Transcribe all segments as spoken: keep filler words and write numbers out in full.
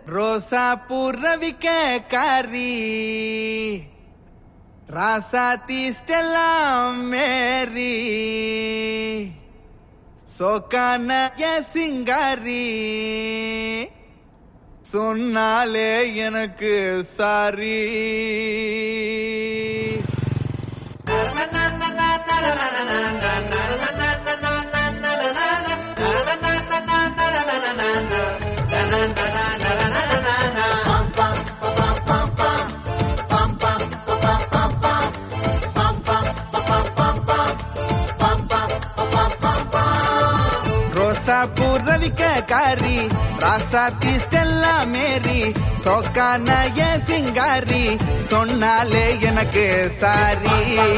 ரோசா பூர்ணவிக்க காரி ராசாத்தி ஸ்டெல்லா மேரி சோக்கான சிங்காரி சொன்னாலே எனக்கு சாரி. பூர்ணவிக்க காரி ராசாத்தி ஸ்டெல்லா மேரி சோக்கான சிங்காரி சொன்னாலே எனக்கு சாரி.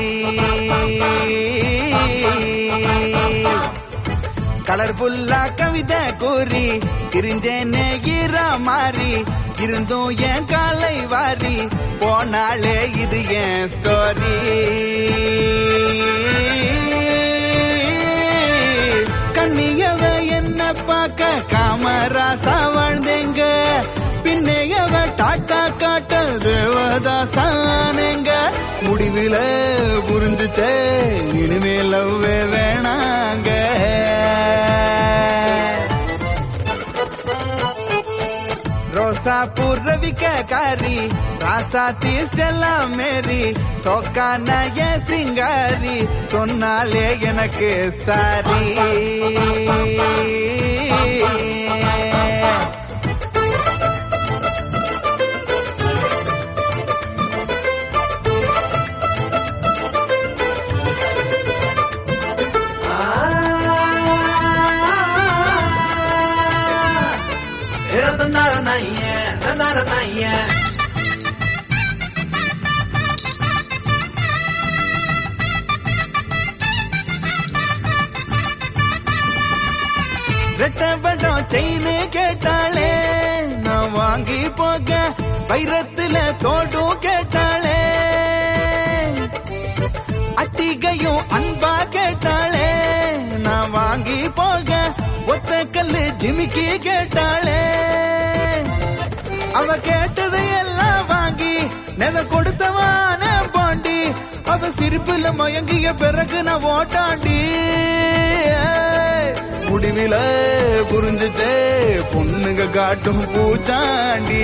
கலர்ஃபுல்லா கவிதை கூறி திரிஞ்சேனே ஈரா மாறி இருந்தும் என் காலை வாரி போனாலே இது என் ஸ்டோரி. கண்ணியவ என்ன பார்க்க காமராசா வாழ்ந்தேங்க பின்னையவ டாட்டா காட்ட தேவதாசானேங்க முடிவில புரிஞ்சுச்சே இனிமே லவ்வே வேணாங்க. ரோசா பூர்ணவிக்க காரி ராசாத்தி ஸ்டெல்லா மேரி சோக்கான சிங்காரி சொன்னாலே எனக்கு சாரி. ரெட்டபடம் செயினு கேட்டாளே நான் வாங்கி போக வைரத்துல தோடும் கேட்டாளே அட்டிகையும் அன்பா கேட்டாளே நான் வாங்கி போக ஒத்த கல்லு ஜிமிக்கி கேட்டாளே அவ கேட்டதை எல்லாம் வாங்கி நெத கொடுத்தவான பாண்டி அவ சிரிப்புல மயங்கிய பிறகு நான் ஓட்டாண்டி முடிவில புரிஞ்சுச்சே பொண்ணுங்க காட்டும் பூச்சாண்டி.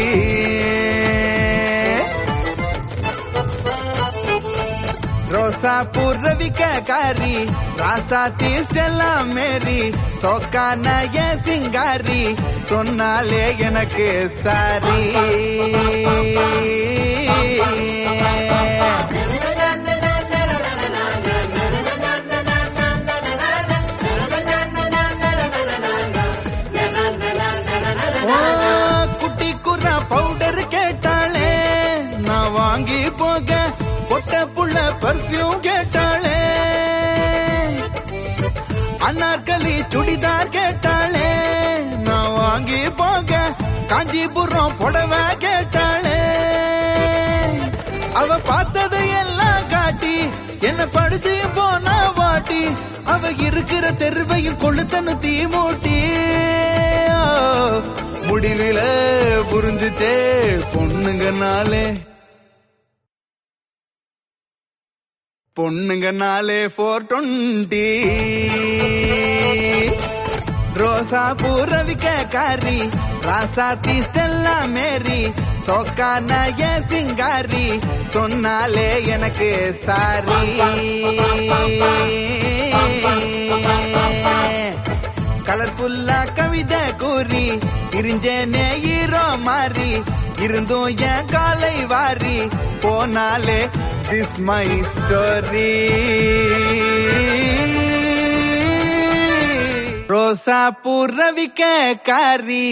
ரோசா பூர்ணவிக்க காரி ராசாத்தி ஸ்டெல்லா மேரி சோக்கான சிங்காரி சொன்னாலே எனக்கு சாரி. குட்டி குர்ரா பவுடர் கேட்டாளே நான் வாங்கி போக பொட்ட புள்ள பர்ஃபியூம் கேட்டாளே அன்னார்கலி சுடிதார் கேட்டாளே நான் வாங்கி போக காஞ்சிபுரம் புடவை கேட்டாளே அவ பார்த்ததை எல்லாம் காட்டி என்ன படுத்து போனா வாட்டி அவ இருக்கிற தெருவையும் கொளுத்தனு தீ மூட்டி முடிவில புரிஞ்சுச்சே பொண்ணுங்கனாலே பொண்ணுங்கனாலே போர் டுவெண்டி. ரோசா பூர்ணவிக்க காரி ராசாத்தி ஸ்டெல்லா மேரி சோக்கான சிங்காரி சொன்னாலே எனக்கு சாரி. கலர்ஃபுல்லா கவிதை கூறி திரிஞ்சேனே ஈரோ மாறி இருந்தும் என் காலை வாரி போனாலே திஸ் மை ஸ்டோரி. ரோசா பூர்ணவிக்க காரி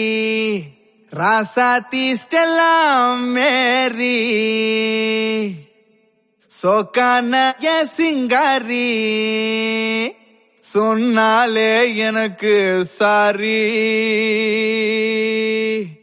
ராசாத்தி ஸ்டெல்லா மேரி சோக்கான சிங்காரி சொன்னாலே எனக்கு சாரி.